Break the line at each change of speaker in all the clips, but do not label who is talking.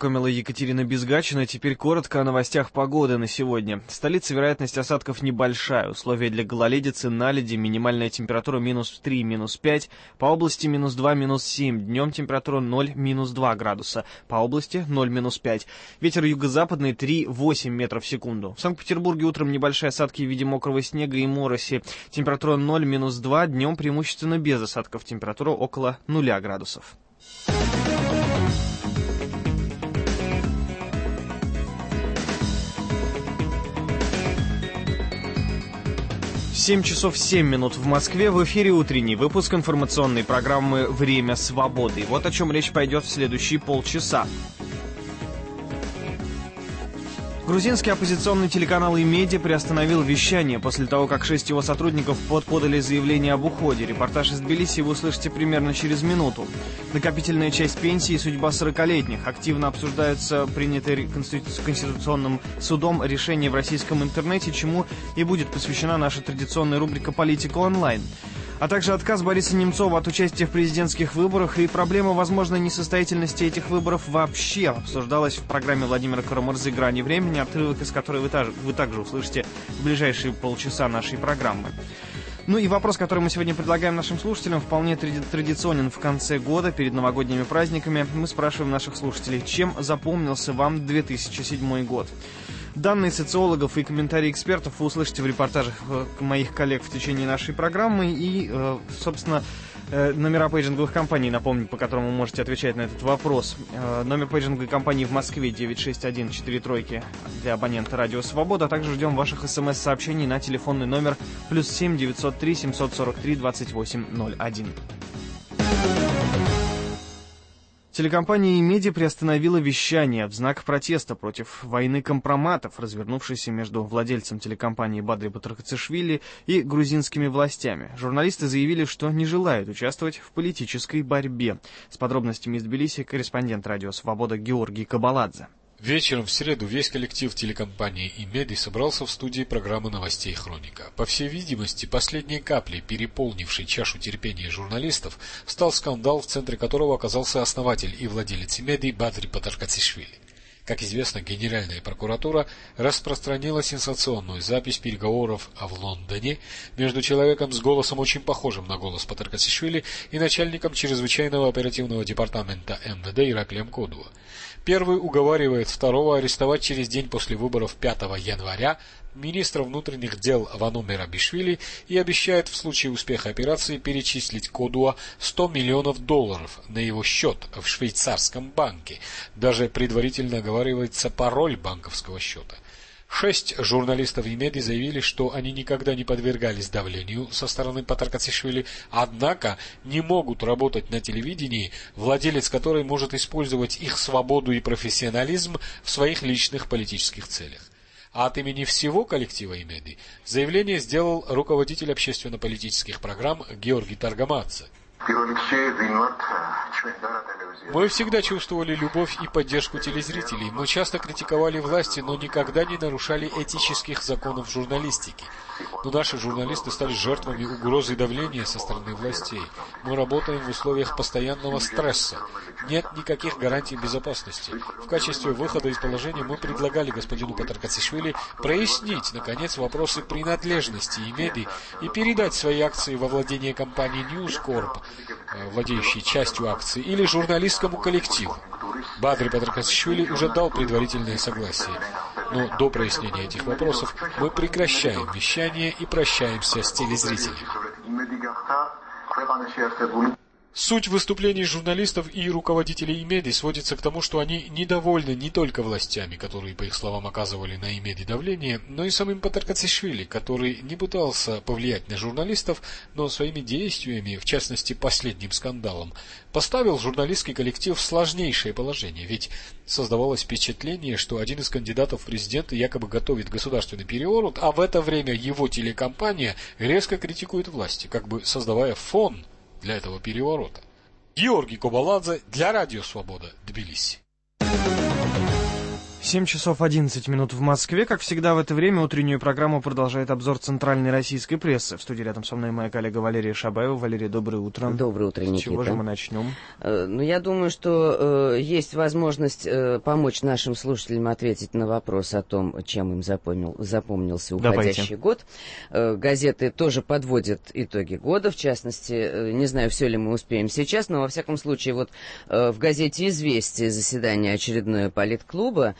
познакомила Екатерина Безгачина. Теперь коротко о новостях погоды на сегодня. В столице вероятность осадков небольшая. Условия для гололедицы, наледи, минимальная температура -3, -5. По области -2, -7. Днем температура 0, -2 градуса. По области 0, -5. Ветер юго-западный 3,8 метров в секунду. В Санкт-Петербурге утром небольшие осадки в виде мокрого снега и мороси. Температура 0, -2. Днем преимущественно без осадков. Температура около 0 градусов. 7 часов 7 минут в Москве. В эфире утренний выпуск информационной программы «Время свободы». Вот о чем речь пойдет в следующие полчаса. Грузинский оппозиционный телеканал «Имеди» приостановил вещание после того, как 6 его сотрудников подали заявление об уходе. Репортаж из Тбилиси вы услышите примерно через минуту. Накопительная часть пенсии и судьба 40-летних. Активно обсуждаются принятые Конституционным судом решения в российском интернете, чему и будет посвящена наша традиционная рубрика «Политика онлайн». А также отказ Бориса Немцова от участия в президентских выборах и проблема возможной несостоятельности этих выборов вообще обсуждалась в программе Владимира Карамурзы «Грани времени», отрывок из которой вы также услышите в ближайшие полчаса нашей программы. Ну и вопрос, который мы сегодня предлагаем нашим слушателям, вполне традиционен в конце года, перед новогодними праздниками. Мы спрашиваем наших слушателей, чем запомнился вам 2007 год? Данные социологов и комментарии экспертов вы услышите в репортажах моих коллег в течение нашей программы. И, собственно, номера пейджинговых компаний, напомню, по которым вы можете отвечать на этот вопрос. Номер пейджинговой компании в Москве 961-43 для абонента «Радио Свобода». А также ждем ваших смс-сообщений на телефонный номер +7 903 743 2801. Телекомпания «Имеди» приостановила вещание в знак протеста против войны компроматов, развернувшейся между владельцем телекомпании Бадри Батаркацишвили и грузинскими властями. Журналисты заявили, что не желают участвовать в политической борьбе. С подробностями из Тбилиси корреспондент «Радио Свобода» Георгий Кабаладзе.
Вечером в среду весь коллектив телекомпании «Имеди» собрался в студии программы новостей «Хроника». По всей видимости, последней каплей, переполнившей чашу терпения журналистов, стал скандал, в центре которого оказался основатель и владелец «Имеди» Бадри Батаркацишвили. Как известно, Генеральная прокуратура распространила сенсационную запись переговоров в Лондоне между человеком с голосом, очень похожим на голос Батаркацишвили, и начальником чрезвычайного оперативного департамента МВД Ираклием Кодуа. Первый уговаривает второго арестовать через день после выборов 5 января министра внутренних дел Вану Мерабишвили и обещает в случае успеха операции перечислить Кодуа $100 миллионов на его счет в швейцарском банке. Даже предварительно оговаривается пароль банковского счета. 6 журналистов «Имеди» заявили, что они никогда не подвергались давлению со стороны Батаркацишвили, однако не могут работать на телевидении, владелец которой может использовать их свободу и профессионализм в своих личных политических целях. А от имени всего коллектива «Имеди» заявление сделал руководитель общественно-политических программ Георгий Таргамадзе. Мы всегда чувствовали любовь и поддержку телезрителей. Мы часто критиковали власти, но никогда не нарушали этических законов журналистики. Но наши журналисты стали жертвами угрозы и давления со стороны властей. Мы работаем в условиях постоянного стресса. Нет никаких гарантий безопасности. В качестве выхода из положения мы предлагали господину Батаркацишвили прояснить, наконец, вопросы принадлежности «Имеди» и передать свои акции во владение компании News Corp, владеющей частью акций, или журналистскому коллективу. Бадри Батаркацишвили уже дал предварительное согласие. Но до прояснения этих вопросов мы прекращаем вещание и прощаемся с телезрителями. Суть выступлений журналистов и руководителей «Имеди» сводится к тому, что они недовольны не только властями, которые, по их словам, оказывали на «Имеди» давление, но и самим Батаркацишвили, который не пытался повлиять на журналистов, но своими действиями, в частности последним скандалом, поставил журналистский коллектив в сложнейшее положение, ведь создавалось впечатление, что один из кандидатов в президенты якобы готовит государственный переворот, а в это время его телекомпания резко критикует власти, как бы создавая фон для этого переворота. Георгий Кабаладзе для Радио Свобода, Тбилиси.
7 часов 11 минут в Москве. Как всегда в это время утреннюю программу продолжает обзор центральной российской прессы. В студии рядом со мной моя коллега Валерия Шабаева. Валерия, доброе утро.
Доброе утро, Никита.
С чего же мы начнем?
Я думаю, что есть возможность помочь нашим слушателям ответить на вопрос о том, чем им запомнился уходящий год. Газеты тоже подводят итоги года. В частности, не знаю, все ли мы успеем сейчас, но во всяком случае, вот в газете «Известия» заседание очередное политклуба,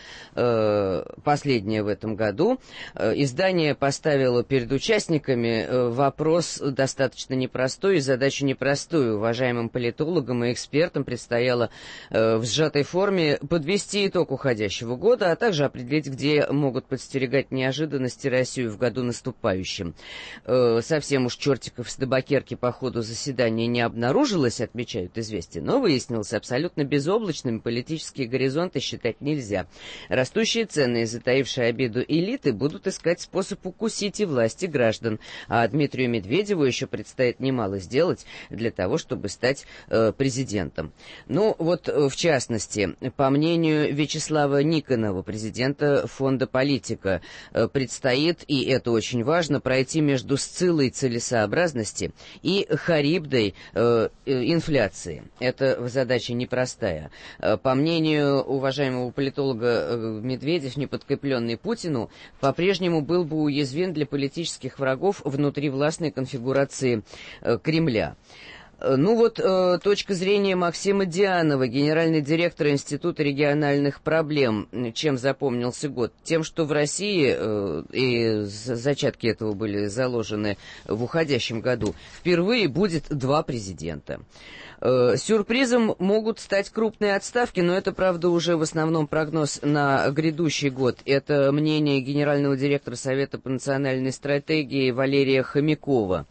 последнее в этом году, издание поставило перед участниками вопрос достаточно непростой и задачу непростую. Уважаемым политологам и экспертам предстояло в сжатой форме подвести итог уходящего года, а также определить, где могут подстерегать неожиданности Россию в году наступающем. Совсем уж чертиков с табакерки по ходу заседания не обнаружилось, отмечают «Известия», но выяснилось, абсолютно безоблачными политические горизонты считать нельзя. Растущие цены и затаившие обиду элиты будут искать способ укусить и власти граждан, а Дмитрию Медведеву еще предстоит немало сделать для того, чтобы стать президентом. Ну вот, в частности, по мнению Вячеслава Никонова, президента фонда «Политика», предстоит, и это очень важно, пройти между Сциллой целесообразности и Харибдой инфляции. Это задача непростая. По мнению уважаемого политолога, Медведев, не подкрепленный Путину, по-прежнему был бы уязвим для политических врагов внутри властной конфигурации Кремля. Ну вот, точка зрения Максима Дианова, генеральный директор Института региональных проблем. Чем запомнился год? Тем, что в России, и зачатки этого были заложены в уходящем году, впервые будет 2 президента. Сюрпризом могут стать крупные отставки, но это, правда, уже в основном прогноз на грядущий год. Это мнение генерального директора Совета по национальной стратегии Валерия Хомякова.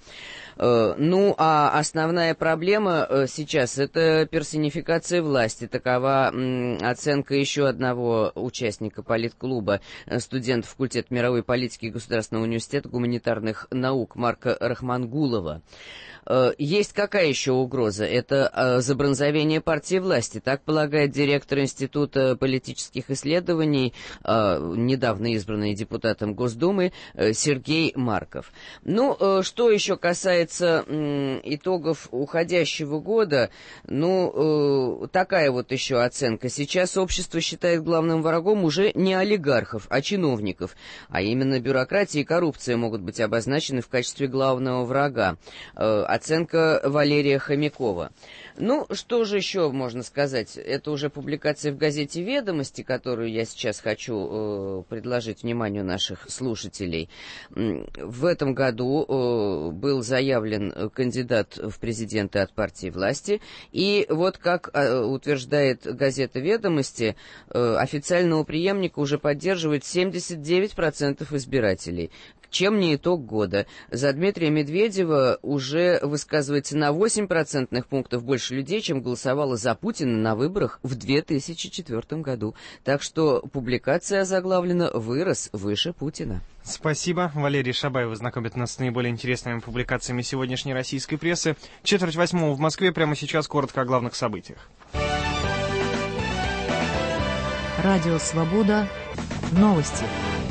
Ну, а основная проблема сейчас — это персонификация власти. Такова оценка еще одного участника политклуба, студента факультета мировой политики Государственного университета гуманитарных наук Марка Рахмангулова. Есть какая еще угроза? Это забронзовение партии власти. Так полагает директор Института политических исследований, недавно избранный депутатом Госдумы, Сергей Марков. Ну, что еще касается итогов уходящего года, ну, такая вот еще оценка. Сейчас общество считает главным врагом уже не олигархов, а чиновников. А именно бюрократия и коррупция могут быть обозначены в качестве главного врага. Оценка Валерия Хомякова. Ну, что же еще можно сказать? Это уже публикация в газете «Ведомости», которую я сейчас хочу предложить вниманию наших слушателей. В этом году был заявлен кандидат в президенты от партии власти. И вот как утверждает газета «Ведомости», официального преемника уже поддерживает 79% избирателей. Чем не итог года? За Дмитрия Медведева уже высказывается на 8% пунктов больше людей, чем голосовало за Путина на выборах в 2004 году. Так что публикация озаглавлена «Вырос выше Путина».
Спасибо. Валерий Шабаев знакомит нас с наиболее интересными публикациями сегодняшней российской прессы. 7:45 в Москве. Прямо сейчас коротко о главных событиях.
Радио «Свобода». Новости.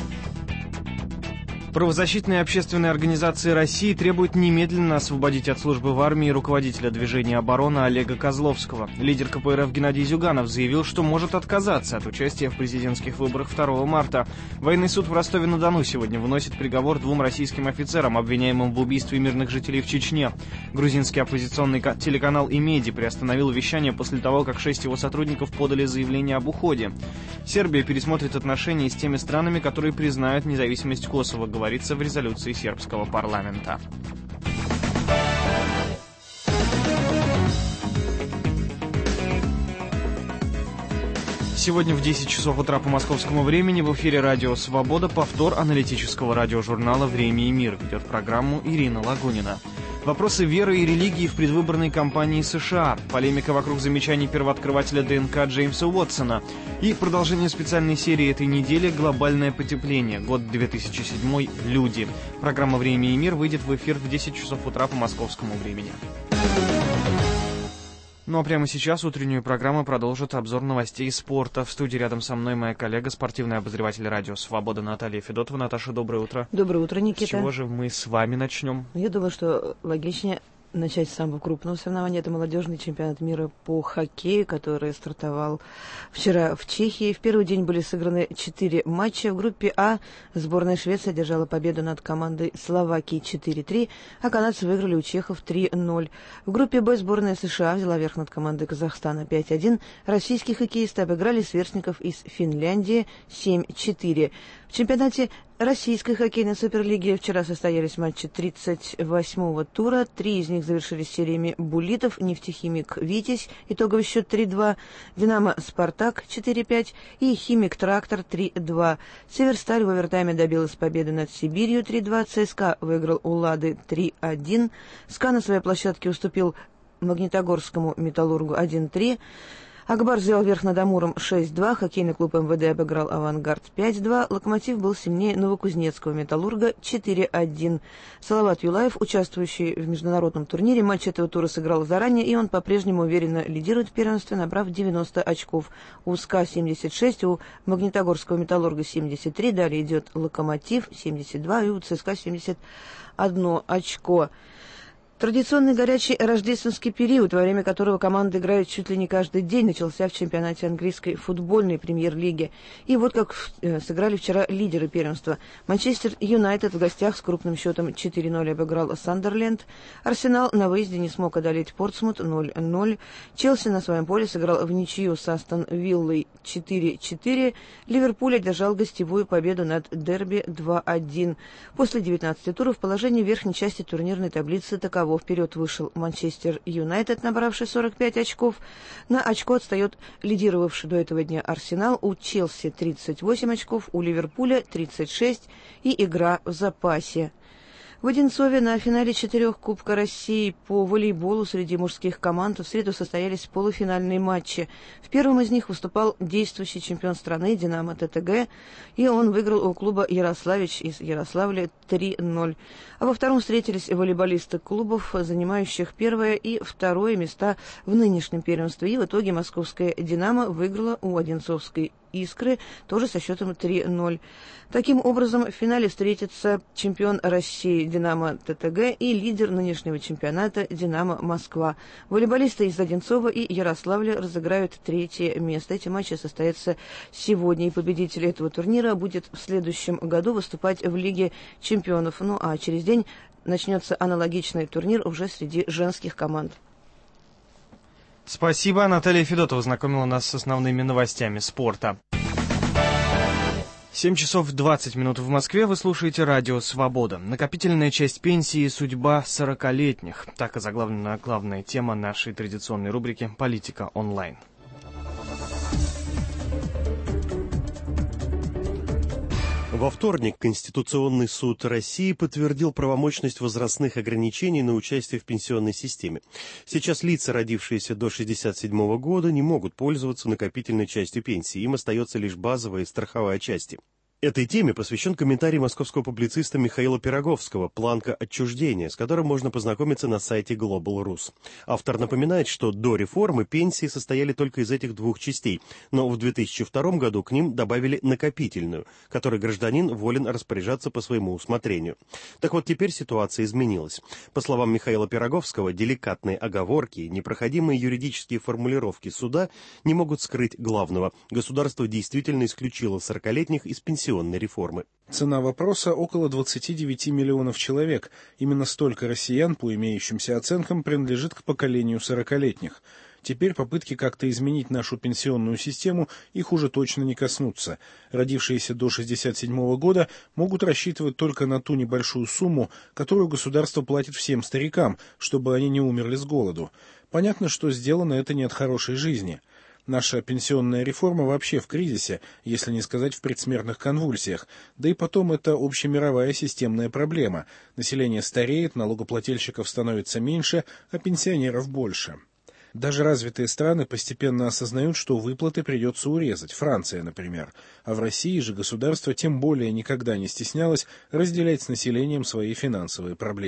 Правозащитные общественные организации России требуют немедленно освободить от службы в армии руководителя движения «Оборона» Олега Козловского. Лидер КПРФ Геннадий Зюганов заявил, что может отказаться от участия в президентских выборах 2 марта. Военный суд в Ростове-на-Дону сегодня выносит приговор 2 российским офицерам, обвиняемым в убийстве мирных жителей в Чечне. Грузинский оппозиционный телеканал «Имеди» приостановил вещание после того, как 6 его сотрудников подали заявление об уходе. Сербия пересмотрит отношения с теми странами, которые признают независимость Косово, говорится в резолюции сербского парламента. Сегодня в 10 часов утра по московскому времени в эфире радио «Свобода» повтор аналитического радиожурнала «Время и мир». Ведет программу Ирина Лагунина. Вопросы веры и религии в предвыборной кампании США, полемика вокруг замечаний первооткрывателя ДНК Джеймса Уотсона и продолжение специальной серии этой недели «Глобальное потепление. Год 2007. Люди». Программа «Время и мир» выйдет в эфир в 10 часов утра по московскому времени. Ну а прямо сейчас утреннюю программу продолжит обзор новостей спорта. В студии рядом со мной моя коллега, спортивный обозреватель радио «Свобода» Наталья Федотова. Наташа, доброе утро.
Доброе утро, Никита.
С чего же мы с вами начнем?
Я думаю, что логичнее начать с самого крупного соревнования. Это молодежный чемпионат мира по хоккею, который стартовал вчера в Чехии. В первый день были сыграны 4 матча. В группе А сборная Швеции одержала победу над командой Словакии 4-3, а канадцы выиграли у чехов 3-0. В группе Б сборная США взяла верх над командой Казахстана 5-1. Российские хоккеисты обыграли сверстников из Финляндии 7-4. В чемпионате Российской хоккейной суперлиги вчера состоялись матчи 38-го тура. 3 из них завершились сериями буллитов. Нефтехимик «Витязь» итоговый счет 3-2, «Динамо» «Спартак» 4-5 и «Химик Трактор» 3-2. «Северсталь» в овертайме добилась победы над Сибирью 3-2. ЦСКА выиграл у «Лады» 3-1. «СКА» на своей площадке уступил Магнитогорскому «Металлургу» 1-3. «Акбар» взял верх над «Амуром» 6-2, хоккейный клуб МВД обыграл «Авангард» 5-2, «Локомотив» был сильнее Новокузнецкого «Металлурга» 4-1. Салават Юлаев, участвующий в международном турнире, матч этого тура сыграл заранее, и он по-прежнему уверенно лидирует в первенстве, набрав 90 очков. У СКА 76, у Магнитогорского «Металлурга» 73, далее идет «Локомотив» 72 и у ЦСКА 71 очко. Традиционный горячий рождественский период, во время которого команды играют чуть ли не каждый день, начался в чемпионате английской футбольной премьер-лиги. И вот как сыграли вчера лидеры первенства. Манчестер Юнайтед в гостях с крупным счетом 4-0 обыграл Сандерленд. Арсенал на выезде не смог одолеть Портсмут 0-0. Челси на своем поле сыграл в ничью с Астон Виллой 4-4. Ливерпуль одержал гостевую победу над Дерби 2-1. После 19 туров положение в верхней части турнирной таблицы таково. Вперед вышел Манчестер Юнайтед, набравший 45 очков. На очко отстает лидировавший до этого дня Арсенал. У Челси 38 очков, у Ливерпуля 36 и игра в запасе. В Одинцове на финале 4 Кубка России по волейболу среди мужских команд в среду состоялись полуфинальные матчи. В первом из них выступал действующий чемпион страны «Динамо» ТТГ, и он выиграл у клуба «Ярославич» из Ярославля 3-0. А во втором встретились волейболисты клубов, занимающих первое и второе места в нынешнем первенстве. И в итоге московская «Динамо» выиграла у одинцовской «Искры» тоже со счетом 3-0. Таким образом, в финале встретятся чемпион России «Динамо» ТТГ и лидер нынешнего чемпионата «Динамо Москва». Волейболисты из Одинцова и Ярославля разыграют третье место. Эти матчи состоятся сегодня, и победитель этого турнира будет в следующем году выступать в Лиге чемпионов. Ну а через день начнется аналогичный турнир уже среди женских команд.
Спасибо. Наталья Федотова знакомила нас с основными новостями спорта. 7 часов 20 минут в Москве. Вы слушаете радио «Свобода». Накопительная часть пенсии – судьба 40-летних. Так озаглавлена главная тема нашей традиционной рубрики «Политика онлайн».
Во вторник Конституционный суд России подтвердил правомочность возрастных ограничений на участие в пенсионной системе. Сейчас лица, родившиеся до 1967 года, не могут пользоваться накопительной частью пенсии. Им остается лишь базовая и страховая части. Этой теме посвящен комментарий московского публициста Михаила Пироговского «Планка отчуждения», с которым можно познакомиться на сайте Global.Rus. Автор напоминает, что до реформы пенсии состояли только из этих двух частей, но в 2002 году к ним добавили накопительную, которой гражданин волен распоряжаться по своему усмотрению. Так вот, теперь ситуация изменилась. По словам Михаила Пироговского, деликатные оговорки, непроходимые юридические формулировки суда не могут скрыть главного. Государство действительно исключило 40-летних из пенсионной реформы.
Цена вопроса – около 29 миллионов человек. Именно столько россиян, по имеющимся оценкам, принадлежит к поколению 40-летних. Теперь попытки как-то изменить нашу пенсионную систему их уже точно не коснутся. Родившиеся до 1967 года могут рассчитывать только на ту небольшую сумму, которую государство платит всем старикам, чтобы они не умерли с голоду. Понятно, что сделано это не от хорошей жизни. Наша пенсионная реформа вообще в кризисе, если не сказать в предсмертных конвульсиях. Да и потом это общемировая системная проблема. Население стареет, налогоплательщиков становится меньше, а пенсионеров больше. Даже развитые страны постепенно осознают, что выплаты придется урезать, Франция, например. А в России же государство тем более никогда не стеснялось разделять с населением свои финансовые проблемы.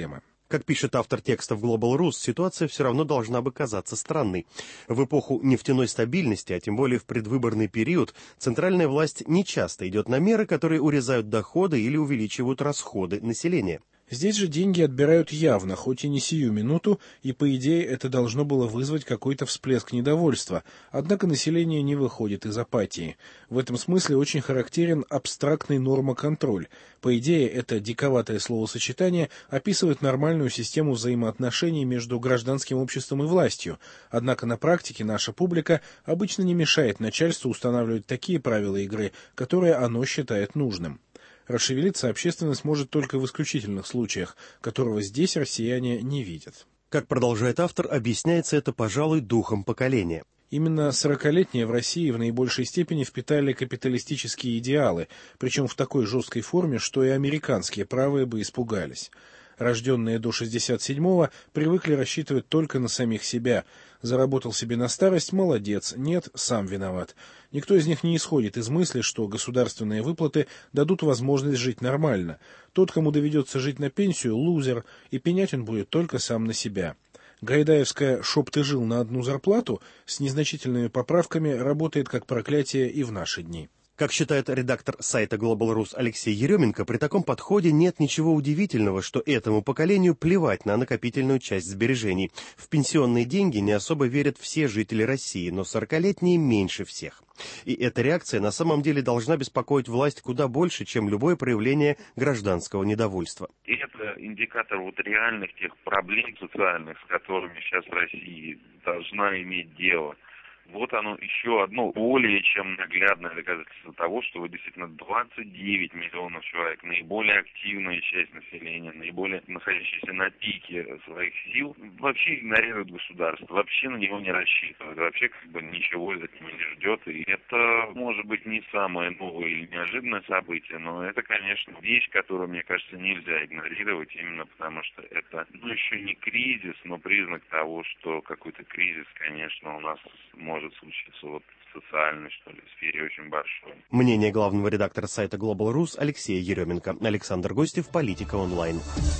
Как пишет автор текста в Global Rus, ситуация все равно должна бы казаться странной. В эпоху нефтяной стабильности, а тем более в предвыборный период, центральная власть нечасто идет на меры, которые урезают доходы или увеличивают расходы населения.
Здесь же деньги отбирают явно, хоть и не сию минуту, и, по идее, это должно было вызвать какой-то всплеск недовольства. Однако население не выходит из апатии. В этом смысле очень характерен абстрактный нормоконтроль. По идее, это диковатое словосочетание описывает нормальную систему взаимоотношений между гражданским обществом и властью. Однако на практике наша публика обычно не мешает начальству устанавливать такие правила игры, которые оно считает нужным. Расшевелиться общественность может только в исключительных случаях, которого здесь россияне не видят.
Как продолжает автор, объясняется это, пожалуй, духом поколения.
Именно 40-летние в России в наибольшей степени впитали капиталистические идеалы, причем в такой жесткой форме, что и американские правые бы испугались. Рожденные до 67-го привыкли рассчитывать только на самих себя. Заработал себе на старость — молодец, нет — сам виноват. Никто из них не исходит из мысли, что государственные выплаты дадут возможность жить нормально. Тот, кому доведется жить на пенсию — лузер, и пенять он будет только сам на себя. Гайдаевская «чтоб ты жил на одну зарплату» с незначительными поправками работает как проклятие и в наши дни.
Как считает редактор сайта Global Rus Алексей Еременко, при таком подходе нет ничего удивительного, что этому поколению плевать на накопительную часть сбережений. В пенсионные деньги не особо верят все жители России, но 40-летние меньше всех. И эта реакция на самом деле должна беспокоить власть куда больше, чем любое проявление гражданского недовольства.
И это индикатор реальных тех проблем социальных, с которыми сейчас Россия должна иметь дело. Вот оно еще одно более чем наглядное доказательство того, что действительно 29 миллионов человек, наиболее активная часть населения, наиболее находящаяся на пике своих сил, вообще игнорируют государство, вообще на него не рассчитывают, вообще ничего от него не ждет. И это может быть не самое новое или неожиданное событие, но это, конечно, вещь, которую, мне кажется, нельзя игнорировать, именно потому что это, еще не кризис, но признак того, что какой-то кризис, конечно, у нас может случиться в социальной, сфере очень большой.
Мнение главного редактора сайта Global Rus Алексея Еременко. Александр Гостев, Политика онлайн.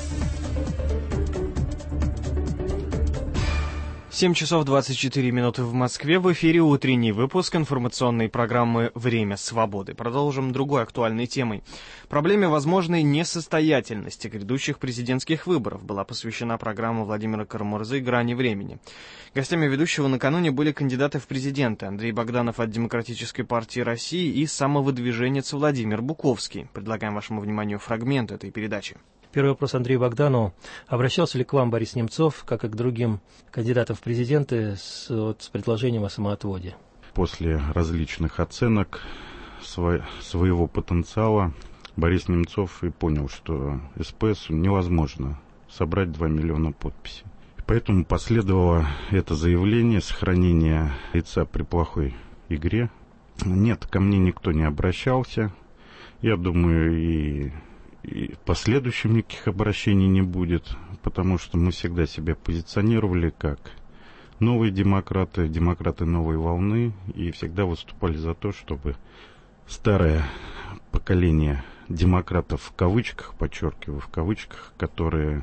7 часов 24 минуты в Москве. В эфире утренний выпуск информационной программы «Время свободы». Продолжим другой актуальной темой. Проблеме возможной несостоятельности грядущих президентских выборов была посвящена программа Владимира Карамурзы «Грани времени». Гостями ведущего накануне были кандидаты в президенты Андрей Богданов от Демократической партии России и самовыдвиженец Владимир Буковский. Предлагаем вашему вниманию фрагмент этой передачи.
Первый вопрос Андрею Богданову. Обращался ли к вам Борис Немцов, как и к другим кандидатам в президенты, с предложением о самоотводе?
После различных оценок своего потенциала Борис Немцов и понял, что СПС невозможно собрать 2 миллиона подписей. Поэтому последовало это заявление сохранения лица при плохой игре. Нет, ко мне никто не обращался. Я думаю, и в последующем никаких обращений не будет, потому что мы всегда себя позиционировали как новые демократы, демократы новой волны, и всегда выступали за то, чтобы старое поколение демократов в кавычках, подчеркиваю, в кавычках, которые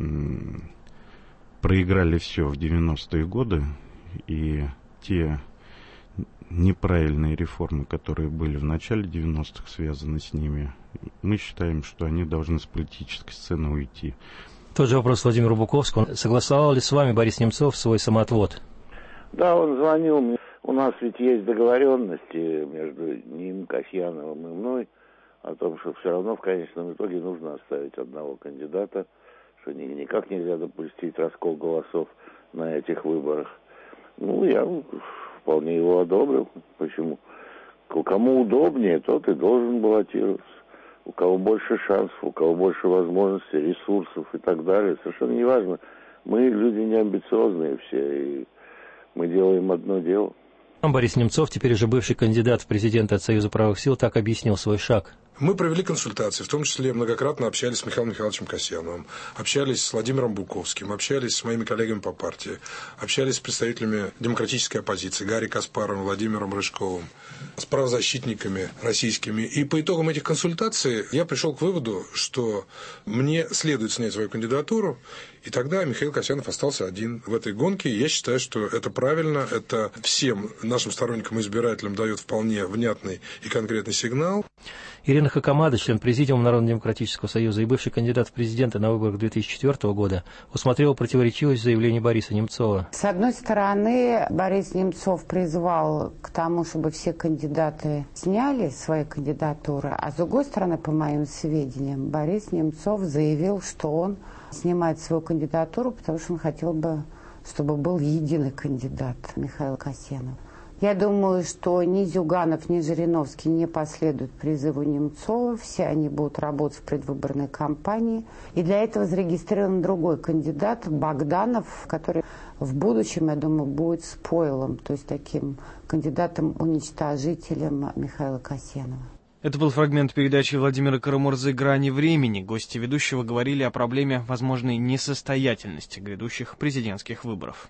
проиграли все в 90-е годы, и те неправильные реформы, которые были в начале 90-х, связаны с ними, мы считаем, что они должны с политической сцены уйти.
Тот же вопрос Владимиру Буковскому. Согласовал ли с вами Борис Немцов свой самоотвод?
Да, он звонил мне. У нас ведь есть договоренности между ним, Касьяновым и мной о том, что все равно в конечном итоге нужно оставить одного кандидата, что никак нельзя допустить раскол голосов на этих выборах. Я вполне его одобрил. Почему? Кому удобнее, тот и должен баллотироваться. У кого больше шансов, у кого больше возможностей, ресурсов и так далее. Совершенно не важно. Мы люди не амбициозные все, и мы делаем одно дело.
Борис Немцов, теперь уже бывший кандидат в президенты от Союза правых сил, так объяснил свой шаг
Мы провели консультации, в том числе многократно общались с Михаилом Михайловичем Касьяновым, общались с Владимиром Буковским, общались с моими коллегами по партии, общались с представителями демократической оппозиции Гарри Каспаровым, Владимиром Рыжковым, с правозащитниками российскими. И по итогам этих консультаций я пришел к выводу, что мне следует снять свою кандидатуру, и тогда Михаил Касьянов остался один в этой гонке. Я считаю, что это правильно, это всем нашим сторонникам и избирателям дает вполне внятный и конкретный сигнал.
Ирина Хакамада, член Президиума Народно-демократического союза и бывший кандидат в президенты на выборах 2004 года, усмотрела противоречивость заявлений Бориса Немцова.
С одной стороны, Борис Немцов призвал к тому, чтобы все кандидаты сняли свои кандидатуры, а с другой стороны, по моим сведениям, Борис Немцов заявил, что он снимает свою кандидатуру, потому что он хотел бы, чтобы был единый кандидат Михаил Касьянов. Я думаю, что ни Зюганов, ни Жириновский не последуют призыву Немцова. Все они будут работать в предвыборной кампании. И для этого зарегистрирован другой кандидат, Богданов, который в будущем, я думаю, будет спойлом, то есть таким кандидатом-уничтожителем Михаила Касьянова.
Это был фрагмент передачи Владимира Карамурзы «Грани времени». Гости ведущего говорили о проблеме возможной несостоятельности грядущих президентских выборов.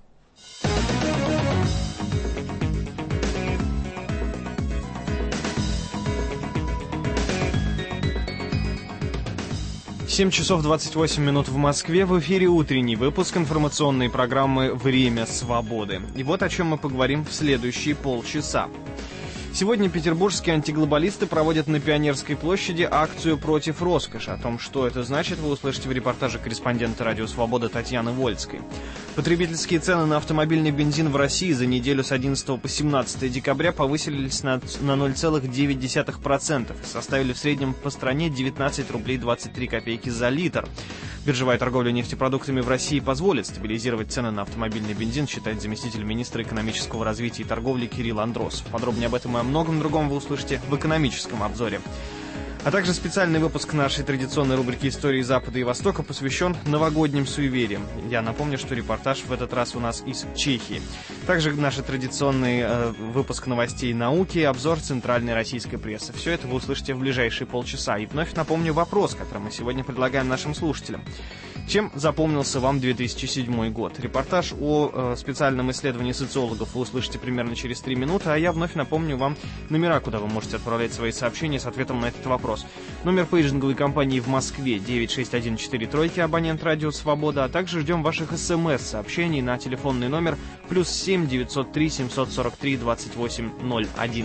7 часов 28 минут в Москве. В эфире утренний выпуск информационной программы «Время свободы». И вот о чем мы поговорим в следующие полчаса. Сегодня петербургские антиглобалисты проводят на Пионерской площади акцию против роскоши. О том, что это значит, вы услышите в репортаже корреспондента «Радио Свобода» Татьяны Вольской. Потребительские цены на автомобильный бензин в России за неделю с 11 по 17 декабря повысились на 0,9% и составили в среднем по стране 19 рублей 23 копейки за литр. Биржевая торговля нефтепродуктами в России позволит стабилизировать цены на автомобильный бензин, считает заместитель министра экономического развития и торговли Кирилл Андросов. Подробнее об этом и о многом другом вы услышите в экономическом обзоре. А также специальный выпуск нашей традиционной рубрики «Истории Запада и Востока» посвящен новогодним суевериям. Я напомню, что репортаж в этот раз у нас из Чехии. Также наш традиционный выпуск новостей науки и обзор центральной российской прессы. Все это вы услышите в ближайшие полчаса. И вновь напомню вопрос, который мы сегодня предлагаем нашим слушателям. Чем запомнился вам 2007 год? Репортаж о специальном исследовании социологов вы услышите примерно через 3 минуты, а я вновь напомню вам номера, куда вы можете отправлять свои сообщения с ответом на этот вопрос. Номер пейджинговой компании в Москве 96143, абонент «Радио Свобода», а также ждем ваших СМС-сообщений на телефонный номер +7 903 743 2801.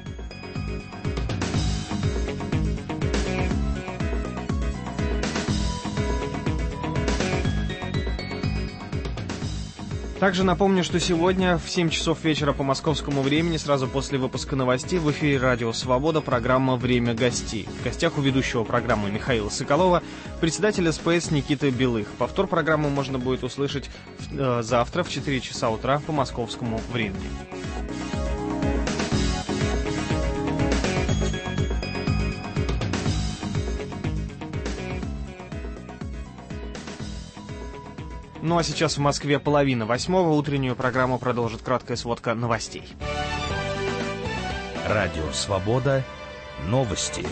Также напомню, что сегодня в 7 часов вечера по московскому времени, сразу после выпуска новостей, в эфире «Радио Свобода» программа «Время гостей». В гостях у ведущего программы Михаила Соколова, председатель СПС Никиты Белых. Повтор программы можно будет услышать завтра в 4 часа утра по московскому времени. Ну а сейчас в Москве 7:30. Утреннюю программу продолжит краткая сводка новостей.
Радио Свобода. Новости.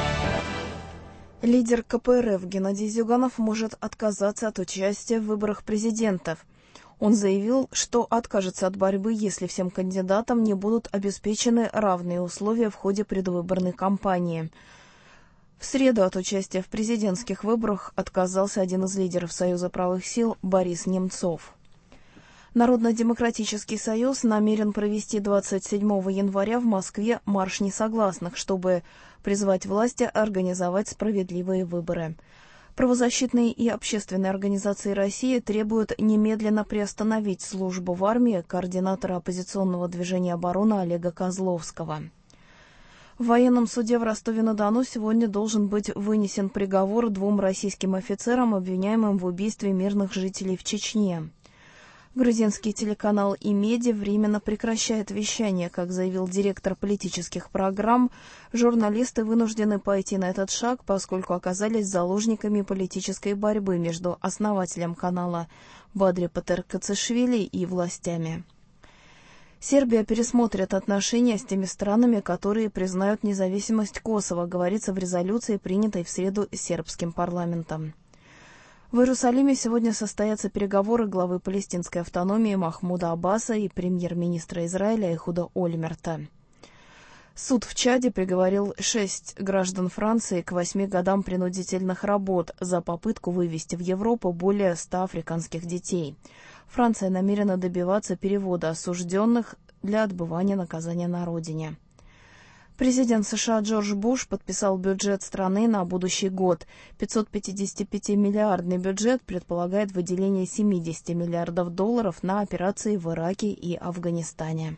Лидер КПРФ Геннадий Зюганов может отказаться от участия в выборах президентов. Он заявил, что откажется от борьбы, если всем кандидатам не будут обеспечены равные условия в ходе предвыборной кампании. В среду от участия в президентских выборах отказался один из лидеров Союза правых сил Борис Немцов. Народно-демократический союз намерен провести 27 января в Москве марш несогласных, чтобы призвать власти организовать справедливые выборы. Правозащитные и общественные организации России требуют немедленно приостановить службу в армии координатора оппозиционного движения «Оборона» Олега Козловского. В военном суде в Ростове-на-Дону сегодня должен быть вынесен приговор 2 российским офицерам, обвиняемым в убийстве мирных жителей в Чечне. Грузинский телеканал «Имеди» временно прекращает вещание. Как заявил директор политических программ, журналисты вынуждены пойти на этот шаг, поскольку оказались заложниками политической борьбы между основателем канала Бадри Патер Кацишвили и властями. Сербия пересмотрит отношения с теми странами, которые признают независимость Косово, говорится в резолюции, принятой в среду сербским парламентом. В Иерусалиме сегодня состоятся переговоры главы палестинской автономии Махмуда Аббаса и премьер-министра Израиля Эхуда Ольмерта. Суд в Чаде приговорил 6 граждан Франции к 8 годам принудительных работ за попытку вывести в Европу более 100 африканских детей. Франция намерена добиваться перевода осужденных для отбывания наказания на родине. Президент США Джордж Буш подписал бюджет страны на будущий год. 555-миллиардный бюджет предполагает выделение $70 миллиардов на операции в Ираке и Афганистане.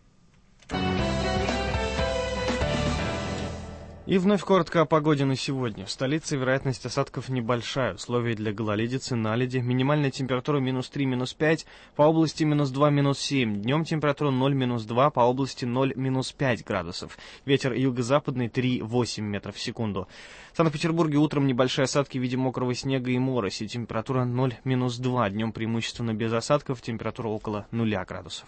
И вновь коротко о погоде на сегодня. В столице вероятность осадков небольшая. Условия для гололедицы, наледи. Минимальная температура -3, -5. По области -2, -7. Днем температура 0, -2. По области 0, -5 градусов. Ветер юго-западный 3,8 метров в секунду. В Санкт-Петербурге утром небольшие осадки в виде мокрого снега и мороси. Температура 0, -2. Днем преимущественно без осадков. Температура около 0 градусов.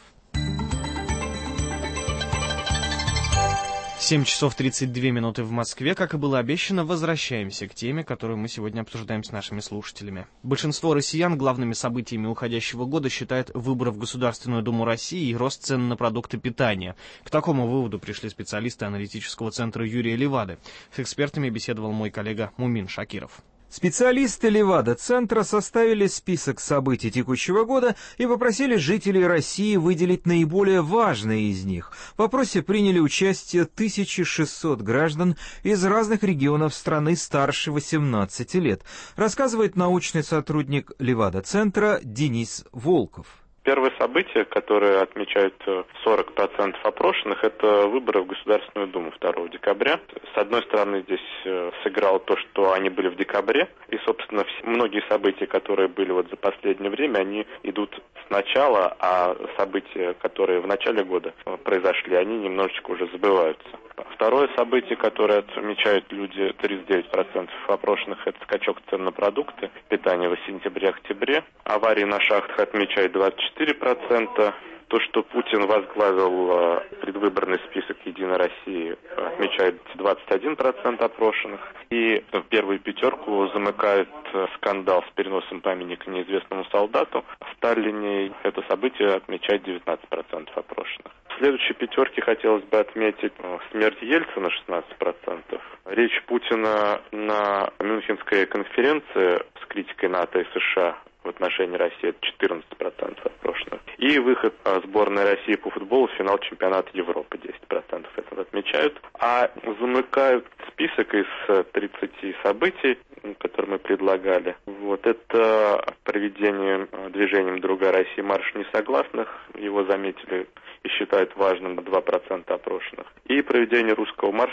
7 часов 32 минуты в Москве. Как и было обещано, возвращаемся к теме, которую мы сегодня обсуждаем с нашими слушателями. Большинство россиян главными событиями уходящего года считают выборы в Государственную Думу России и рост цен на продукты питания. К такому выводу пришли специалисты аналитического центра Юрия Левады. С экспертами беседовал мой коллега Мумин Шакиров.
Специалисты Левада-центра составили список событий текущего года и попросили жителей России выделить наиболее важные из них. В опросе приняли участие 1600 граждан из разных регионов страны старше 18 лет, рассказывает научный сотрудник Левада-центра Денис Волков.
Первое событие, которое отмечают 40% опрошенных, это выборы в Государственную Думу 2 декабря. С одной стороны, здесь сыграло то, что они были в декабре, и, собственно, многие события, которые были вот за последнее время, они идут сначала, а события, которые в начале года произошли, они немножечко уже забываются. Второе событие, которое отмечают люди, 39% опрошенных, это скачок цен на продукты питания в сентябре-октябре. Аварии на шахтах отмечают 24%. То, что Путин возглавил предвыборный список «Единой России», отмечает 21% опрошенных. И в первую пятерку замыкает скандал с переносом памятника неизвестному солдату. В Сталине это событие отмечает 19% опрошенных. В следующей пятерке хотелось бы отметить смерть Ельцина 16%. Речь Путина на Мюнхенской конференции с критикой НАТО и США в отношении России это 14% опрошенных. И выход сборной России по футболу в финал чемпионата Европы 10% это отмечают. А замыкают список из 30 событий, которые мы предлагали. Вот это проведение движением «Другая Россия» марш несогласных. Его заметили и считают важным 2% опрошенных. И проведение русского марша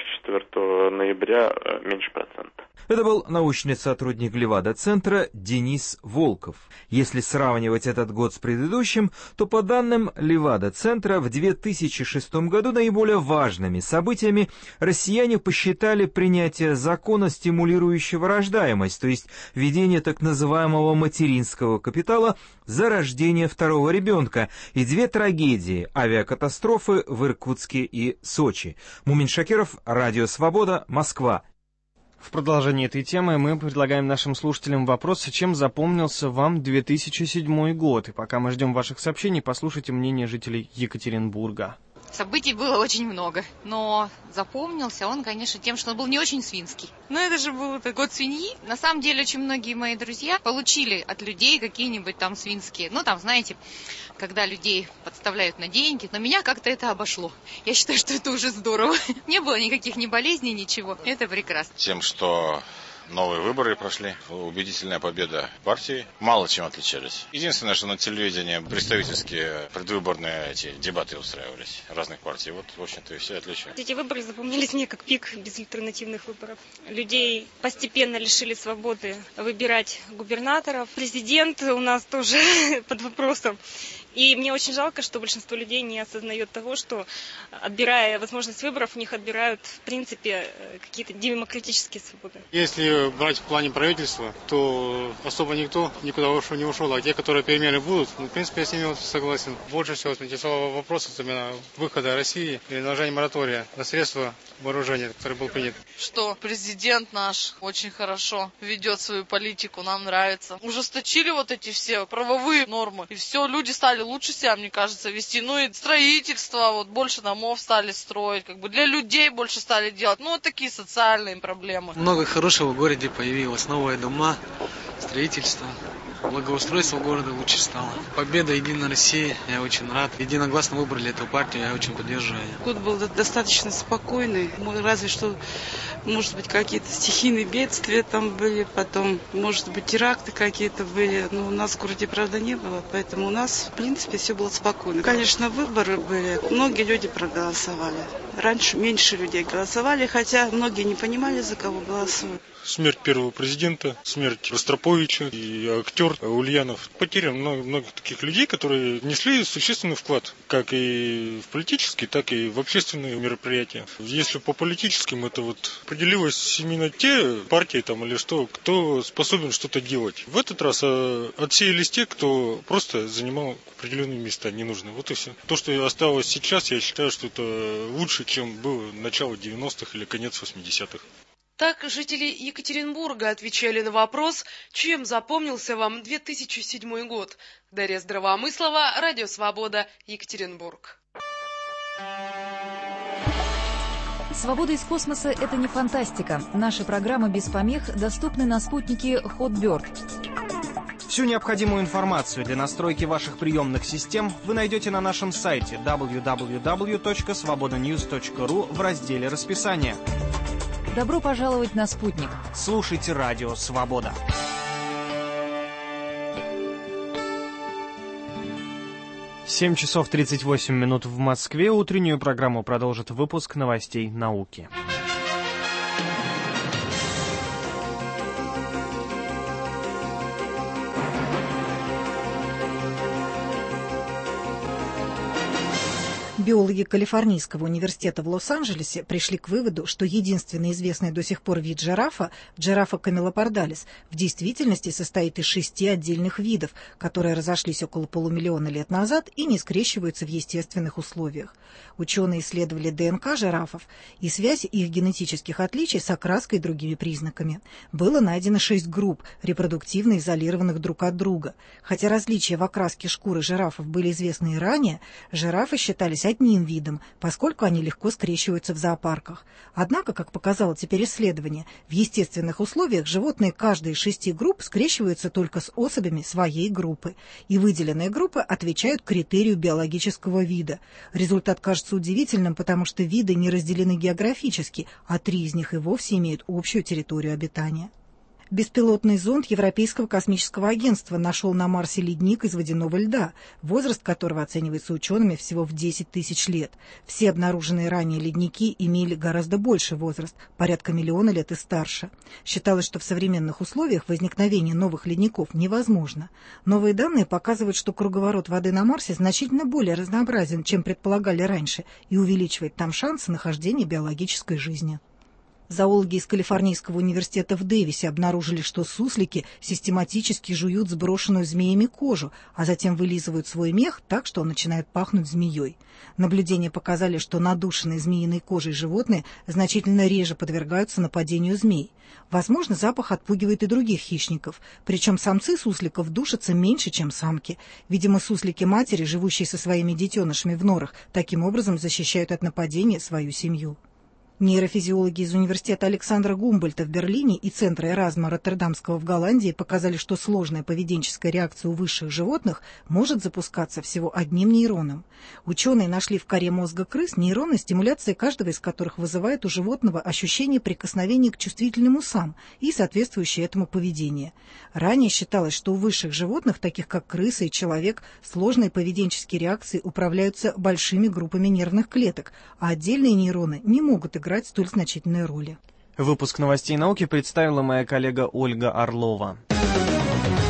4 ноября меньше процента.
Это был научный сотрудник Левада-центра Денис Волков. Если сравнивать этот год с предыдущим, то по данным Левада-центра в 2006 году наиболее важными событиями россияне посчитали принятие закона, стимулирующего рождаемость, то есть введение так называемого материнского капитала за рождение второго ребенка, и 2 трагедии – авиакатастрофы в Иркутске и Сочи. Мумин Шакиров, Радио Свобода, Москва.
В продолжении этой темы мы предлагаем нашим слушателям вопрос, чем запомнился вам 2007 год. И пока мы ждем ваших сообщений, послушайте мнение жителей Екатеринбурга.
Событий было очень много, но запомнился он, конечно, тем, что он был не очень свинский. Но это же был год свиньи. На самом деле, очень многие мои друзья получили от людей какие-нибудь там свинские. Ну, там, знаете, когда людей подставляют на деньги. Но меня как-то это обошло. Я считаю, что это уже здорово. Не было никаких ни болезней, ничего. Это прекрасно.
Тем, что новые выборы прошли, убедительная победа партии, мало чем отличались. Единственное, что на телевидении представительские предвыборные эти дебаты устраивались разных партий. Вот, в общем-то, и все отличия.
Эти выборы запомнились мне как пик безальтернативных выборов. Людей постепенно лишили свободы выбирать губернаторов. Президент у нас тоже под вопросом. И мне очень жалко, что большинство людей не осознает того, что, отбирая возможность выборов, у них отбирают, в принципе, какие-то демократические свободы.
Если брать в плане правительства, то особо никто никуда не ушел. А те, которые перемены будут, в принципе, я с ними согласен. Больше всего интересовал вопрос именно выхода России и наложения моратория на средства вооружения, который был принят.
Что президент наш очень хорошо ведет свою политику, нам нравится. Ужесточили вот эти все правовые нормы, и все, люди стали лучше себя, мне кажется, вести. Ну и строительство, вот больше домов стали строить, как бы для людей больше стали делать. Ну вот такие социальные проблемы.
Много хорошего в городе появилось, новые дома, строительство. Благоустройство города лучше стало. Победа Единой России, я очень рад. Единогласно выбрали эту партию, я очень поддерживаю.
Год был достаточно спокойный, разве что, может быть, какие-то стихийные бедствия там были, потом, может быть, теракты какие-то были, но у нас в городе, правда, не было, поэтому у нас, в принципе, все было спокойно. Конечно, выборы были, многие люди проголосовали. Раньше меньше людей голосовали, хотя многие не понимали, за кого голосуют.
Смерть первого президента, смерть Ростроповича и актер Ульянов. Потерян много таких людей, которые внесли существенный вклад, как и в политические, так и в общественные мероприятия. Если по политическим, это вот определилось именно те партии там или что, кто способен что-то делать. В этот раз отсеялись те, кто просто занимал определенные места ненужные. Вот и все. То, что осталось сейчас, я считаю, что это лучше, чем было начало 90-х или конец 80-х.
Так жители Екатеринбурга отвечали на вопрос, чем запомнился вам 2007 год. Дарья Здравомыслова, Радио Свобода, Екатеринбург.
«Свобода из космоса» — это не фантастика. Наши программы без помех доступны на спутнике Hotbird.
Всю необходимую информацию для настройки ваших приемных систем вы найдете на нашем сайте www.svobodanews.ru в разделе «Расписание».
Добро пожаловать на спутник.
Слушайте Радио Свобода. Семь часов 38 минут в Москве. Утреннюю программу продолжит выпуск новостей науки.
Биологи Калифорнийского университета в Лос-Анджелесе пришли к выводу, что единственный известный до сих пор вид жирафа, джирафа камелопардалис, в действительности состоит из 6 отдельных видов, которые разошлись около полумиллиона лет назад и не скрещиваются в естественных условиях. Ученые исследовали ДНК жирафов и связь их генетических отличий с окраской и другими признаками. Было найдено 6 групп, репродуктивно изолированных друг от друга. Хотя различия в окраске шкуры жирафов были известны и ранее, жирафы считались одним видом, поскольку они легко скрещиваются в зоопарках. Однако, как показало теперь исследование, в естественных условиях животные каждой из 6 групп скрещиваются только с особями своей группы, и выделенные группы отвечают критерию биологического вида. Результат кажется удивительным, потому что виды не разделены географически, а 3 из них и вовсе имеют общую территорию обитания. Беспилотный зонд Европейского космического агентства нашел на Марсе ледник из водяного льда, возраст которого оценивается учеными всего в 10 тысяч лет. Все обнаруженные ранее ледники имели гораздо больший возраст, порядка миллиона лет и старше. Считалось, что в современных условиях возникновение новых ледников невозможно. Новые данные показывают, что круговорот воды на Марсе значительно более разнообразен, чем предполагали раньше, и увеличивает там шансы нахождения биологической жизни. Зоологи из Калифорнийского университета в Дэвисе обнаружили, что суслики систематически жуют сброшенную змеями кожу, а затем вылизывают свой мех так, что он начинает пахнуть змеей. Наблюдения показали, что надушенные змеиной кожей животные значительно реже подвергаются нападению змей. Возможно, запах отпугивает и других хищников, причем самцы сусликов душатся меньше, чем самки. Видимо, суслики-матери, живущие со своими детенышами в норах, таким образом защищают от нападения свою семью. Нейрофизиологи из университета Александра Гумбольдта в Берлине и Центра Эразма Роттердамского в Голландии показали, что сложная поведенческая реакция у высших животных может запускаться всего одним нейроном. Ученые нашли в коре мозга крыс нейроны, стимуляция каждого из которых вызывает у животного ощущение прикосновения к чувствительным усам и соответствующее этому поведение. Ранее считалось, что у высших животных, таких как крысы и человек, сложные поведенческие реакции управляются большими группами нервных клеток, а отдельные нейроны не могут играть столь значительные роли.
Выпуск новостей науки представила моя коллега Ольга Орлова.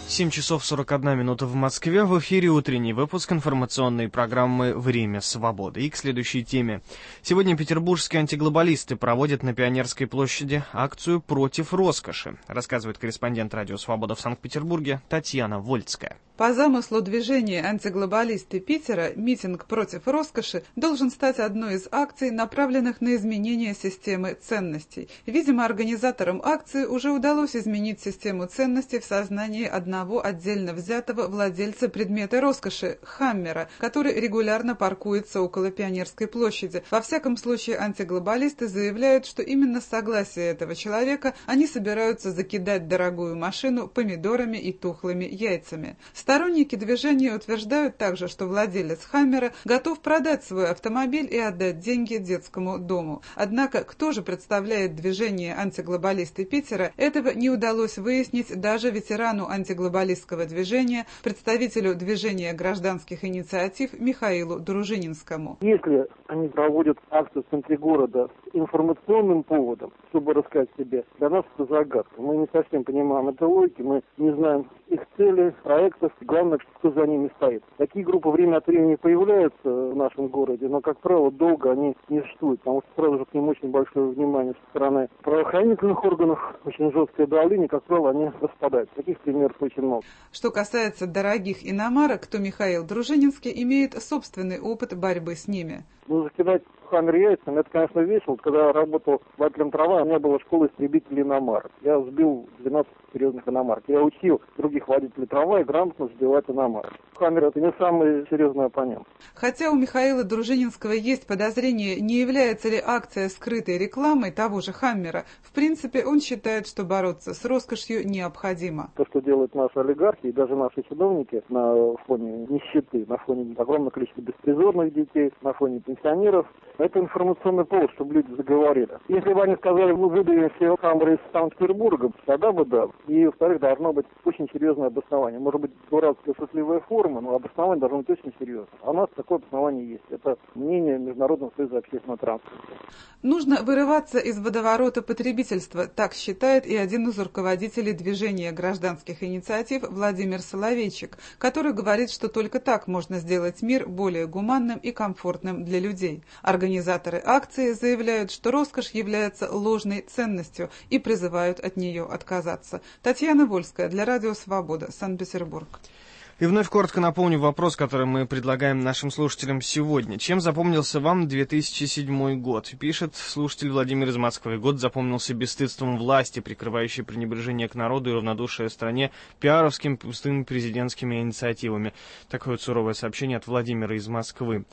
7 часов 41 минута в Москве. В эфире утренний выпуск информационной программы «Время свободы». И к следующей теме. Сегодня петербургские антиглобалисты проводят на Пионерской площади акцию «Против роскоши», рассказывает корреспондент «Радио Свобода» в Санкт-Петербурге Татьяна Вольцкая.
По замыслу движения «Антиглобалисты Питера» митинг против роскоши должен стать одной из акций, направленных на изменение системы ценностей. Видимо, организаторам акции уже удалось изменить систему ценностей в сознании одного отдельно взятого владельца предмета роскоши – «Хаммера», который регулярно паркуется около Пионерской площади. Во всяком случае, антиглобалисты заявляют, что именно с согласия этого человека они собираются закидать дорогую машину помидорами и тухлыми яйцами. Сторонники движения утверждают также, что владелец «Хаммера» готов продать свой автомобиль и отдать деньги детскому дому. Однако, кто же представляет движение «Антиглобалисты Питера», этого не удалось выяснить даже ветерану антиглобалистского движения, представителю движения гражданских инициатив Михаилу Дружининскому.
Если они проводят акцию в центре города с информационным поводом, чтобы рассказать себе, для нас это загадка. Мы не совсем понимаем этой логики, мы не знаем их целей, проектов, главное, кто за ними стоит. Такие группы время от времени появляются в нашем городе, но, как правило, долго они не существуют, потому что сразу же к ним очень большое внимание со стороны правоохранительных органов, очень жесткое давление, как правило, они распадаются. Таких примеров очень много.
Что касается дорогих иномарок, то Михаил Дружининский имеет собственный опыт борьбы с ними.
Ну, закидать «Хаммер» яйцами, это, конечно, весело. Когда я работал водителем трамвая, у меня была школа истребителей иномарок. Я сбил 12 серьезных иномарок. Я учил других водителей трамвая грамотно сбивать иномарки. «Хаммер» — это не самый серьезный оппонент.
Хотя у Михаила Дружининского есть подозрение, не является ли акция скрытой рекламой того же «Хаммера», в принципе, он считает, что бороться с роскошью необходимо.
То, что делают наши олигархи и даже наши чиновники на фоне нищеты, на фоне огромного количества беспризорных детей, на фоне пенсионеров, это информационный повод, чтобы люди заговорили. Если бы они сказали, мы выдавим все «Хаммеры» из Санкт-Петербурга, тогда бы да. И, во-вторых, должно быть очень серьезное обоснование. Может быть, дурацкая шутливая форма, но обоснование должно быть очень серьезное. А у нас такое обоснование есть. Это мнение Международного союза общественного транспорта.
Нужно вырываться из водоворота потребительства, так считает и один из руководителей движения гражданских инициатив Владимир Соловейчик, который говорит, что только так можно сделать мир более гуманным и комфортным для людей. Организаторы акции заявляют, что роскошь является ложной ценностью и призывают от нее отказаться. Татьяна Вольская для Радио Свобода, Санкт-Петербург.
И вновь коротко напомню вопрос, который мы предлагаем нашим слушателям сегодня. Чем запомнился вам 2007 год? Пишет слушатель Владимир из Москвы. Год запомнился бесстыдством власти, прикрывающей пренебрежение к народу и равнодушие стране пиаровскими пустыми президентскими инициативами. Такое вот суровое сообщение от Владимира из Москвы.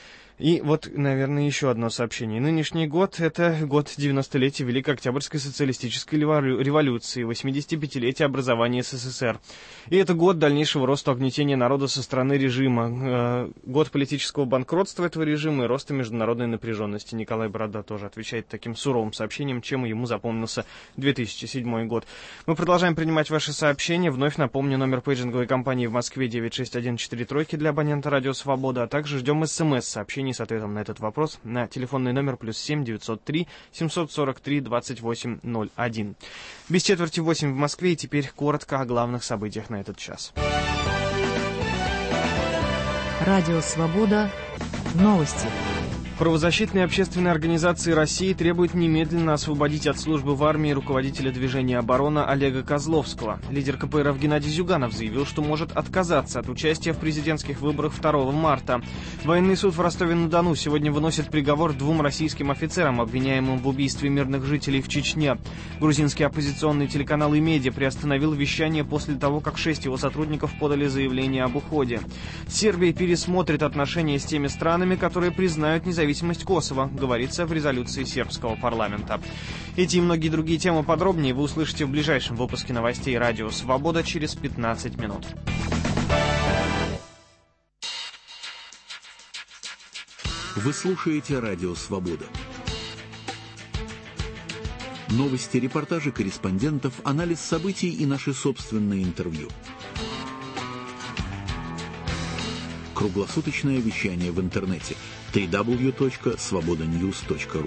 И вот, наверное, еще одно сообщение. Нынешний год – это год 90-летия Великой Октябрьской социалистической революции, 85-летия образования СССР. И это год дальнейшего роста угнетения народа со стороны режима, год политического банкротства этого режима и роста международной напряженности. Николай Борода тоже отвечает таким суровым сообщением, чем ему запомнился 2007 год. Мы продолжаем принимать ваши сообщения. Вновь напомню, номер пейджинговой компании в Москве 96143 для абонента «Радио Свобода», а также ждем СМС-сообщений с ответом на этот вопрос на телефонный номер +7 903 743 2801. Без четверти 8 в Москве, и теперь коротко о главных событиях на этот час.
Радио Свобода. Новости.
Правозащитные общественные организации России требуют немедленно освободить от службы в армии руководителя движения «Оборона» Олега Козловского. Лидер КПРФ Геннадий Зюганов заявил, что может отказаться от участия в президентских выборах 2 марта. Военный суд в Ростове-на-Дону сегодня выносит приговор 2 российским офицерам, обвиняемым в убийстве мирных жителей в Чечне. Грузинский оппозиционный телеканал «Имедиа» приостановил вещание после того, как 6 его сотрудников подали заявление об уходе. Сербия пересмотрит отношения с теми странами, которые признают независимость Косово, говорится в резолюции сербского парламента. Эти и многие другие темы подробнее вы услышите в ближайшем выпуске новостей «Радио Свобода» через 15 минут.
Вы слушаете «Радио Свобода». Новости, репортажи корреспондентов, анализ событий и наши собственные интервью. Круглосуточное вещание в интернете www.svobodanews.ru.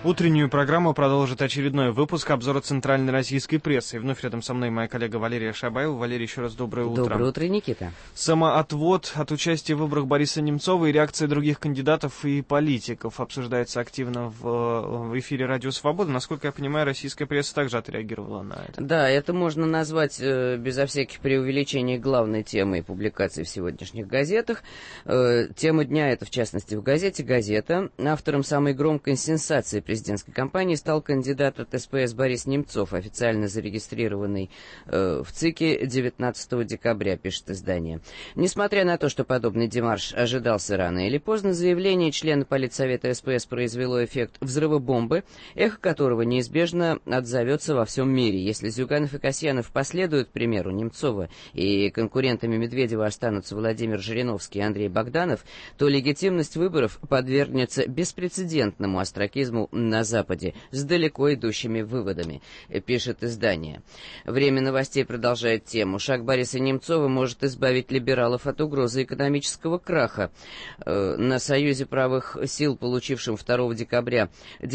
Утреннюю программу продолжит очередной выпуск обзора центральной российской прессы. И вновь рядом со мной моя коллега Валерия Шабаева. Валерий, еще раз доброе утро.
Доброе утро, Никита.
Самоотвод от участия в выборах Бориса Немцова и реакция других кандидатов и политиков обсуждается активно в эфире «Радио Свобода». Насколько я понимаю, российская пресса также отреагировала на это.
Да, это можно назвать безо всяких преувеличений главной темой публикаций в сегодняшних газетах. Тема дня — это, в частности, в газете «Газета». Автором самой громкой сенсации президентской кампании стал кандидат от СПС Борис Немцов, официально зарегистрированный в ЦИКе 19 декабря, пишет издание. Несмотря на то, что подобный демарш ожидался рано или поздно, заявление члена Политсовета СПС произвело эффект взрыва бомбы, эхо которого неизбежно отзовется во всем мире. Если Зюганов и Касьянов последуют примеру Немцова и конкурентами Медведева останутся Владимир Жириновский и Андрей Богданов, то легитимность выборов подвергнется беспрецедентному остракизму на Западе с далеко идущими выводами, пишет издание. Время новостей продолжает тему. Шаг Бориса Немцова может избавить либералов от угрозы экономического краха. На Союзе правых сил, получившем 2 декабря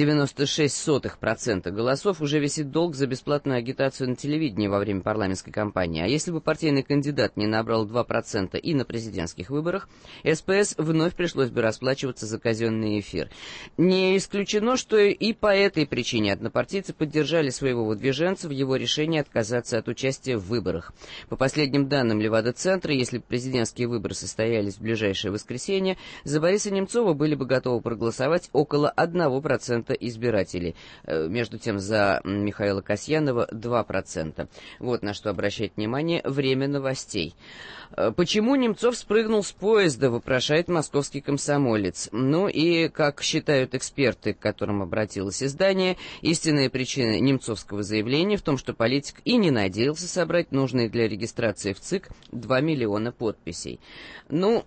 96% голосов, уже висит долг за бесплатную агитацию на телевидении во время парламентской кампании. А если бы партийный кандидат не набрал 2% и на президентских выборах, СПС вновь пришлось бы расплачиваться за казенный эфир. Не исключено, что и по этой причине однопартийцы поддержали своего выдвиженца в его решении отказаться от участия в выборах. По последним данным Левада-центра, если бы президентские выборы состоялись в ближайшее воскресенье, за Бориса Немцова были бы готовы проголосовать около 1% избирателей. Между тем, за Михаила Касьянова 2%. Вот на что обращает внимание время новостей. Почему Немцов спрыгнул с поезда, вопрошает московский комсомолец. Ну и, как считают эксперты, к которым обратилось издание, истинная причина немцовского заявления в том, что политик и не надеялся собрать нужные для регистрации в ЦИК 2 миллиона подписей. Ну,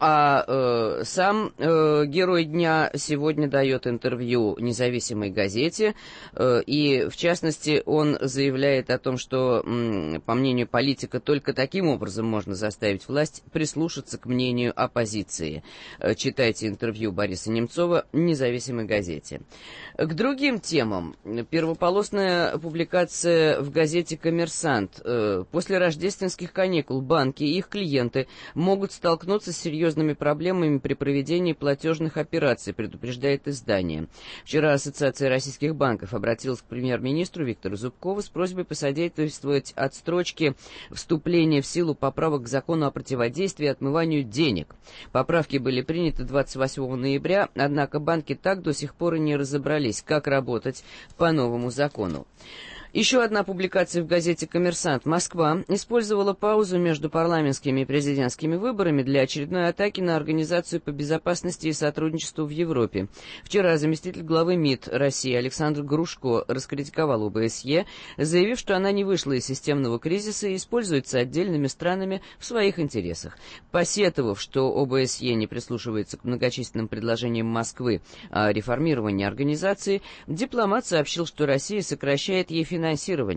а сам герой дня сегодня дает интервью независимой газете, и, в частности, он заявляет о том, что, по мнению политика, только таким образом можно заставить власть прислушаться к мнению оппозиции. Читайте интервью Бориса Немцова независимой газете. К другим темам. Первополосная публикация в газете «Коммерсант». После рождественских каникул банки и их клиенты могут столкнуться с серьезными проблемами при проведении платежных операций, предупреждает издание. Вчера Ассоциация российских банков обратилась к премьер-министру Виктору Зубкову с просьбой посодействовать отстрочке вступления в силу поправок к закону о противодействии отмыванию денег. Поправки были приняты 28 ноября, однако банки так до сих пор и не разобрались, как работать по новому закону. Еще одна публикация в газете «Коммерсант». Москва использовала паузу между парламентскими и президентскими выборами для очередной атаки на Организацию по безопасности и сотрудничеству в Европе. Вчера заместитель главы МИД России Александр Грушко раскритиковал ОБСЕ, заявив, что она не вышла из системного кризиса и используется отдельными странами в своих интересах. Посетовав, что ОБСЕ не прислушивается к многочисленным предложениям Москвы о реформировании организации, дипломат сообщил, что Россия сокращает ей финансирование.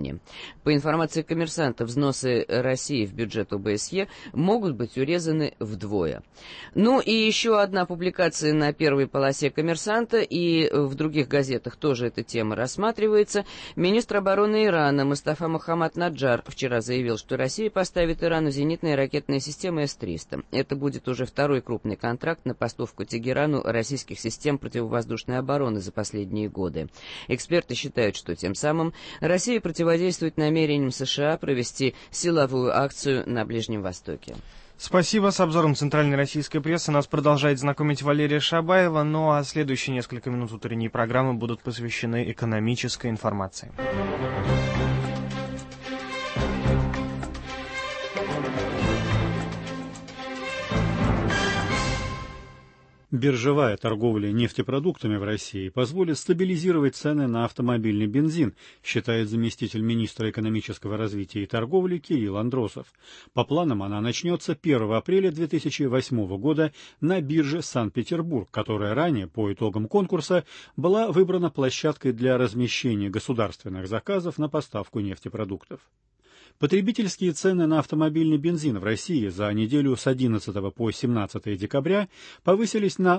По информации «Коммерсанта», взносы России в бюджет ОБСЕ могут быть урезаны вдвое. Ну и еще одна публикация на первой полосе «Коммерсанта», и в других газетах тоже эта тема рассматривается. Министр обороны Ирана Мустафа Мохаммад Наджар вчера заявил, что Россия поставит Ирану зенитные ракетные системы С-300. Это будет уже второй крупный контракт на поставку Тегерану российских систем противовоздушной обороны за последние годы. Эксперты считают, что тем самым Россия противодействует намерениям США провести силовую акцию на Ближнем Востоке.
Спасибо. С обзором центральной российской прессы нас продолжает знакомить Валерия Шабаева, ну а следующие несколько минут утренней программы будут посвящены экономической информации.
Биржевая торговля нефтепродуктами в России позволит стабилизировать цены на автомобильный бензин, считает заместитель министра экономического развития и торговли Кирилл Андросов. По планам она начнется 1 апреля 2008 года на бирже Санкт-Петербург, которая ранее, по итогам конкурса, была выбрана площадкой для размещения государственных заказов на поставку нефтепродуктов. Потребительские цены на автомобильный бензин в России за неделю с 11 по 17 декабря повысились на